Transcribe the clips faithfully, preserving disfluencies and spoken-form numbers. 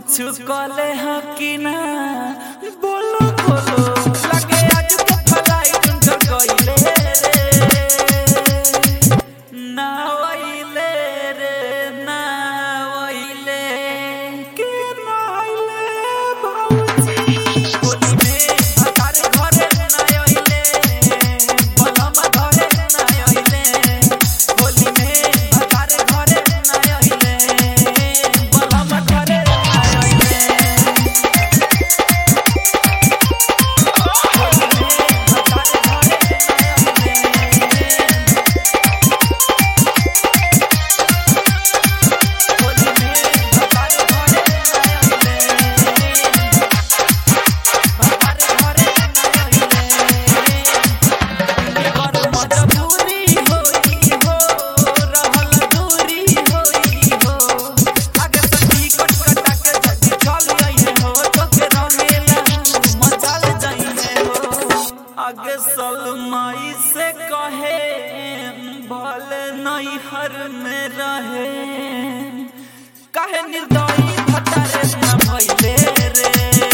कुछ कले हाँ कि ना बोलो बोलो लगे आज तो फलाई तुम गईले रे ना वईले रे ना वईले के ना आइले भौजी होली में हमारे घरे ना आइले बलम घरे ना आइले होली में हमारे घरे ना आइले बलम घरे ना आइले आगे सलमाई से कहे भले नहीं हर में रहे कहे निर्दयी भटारे ना भइले रे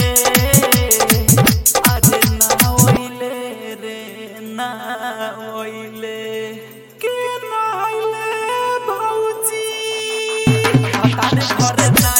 आज ना होइले रे ना होइले के ना आइले भौजी भटारे घरे ना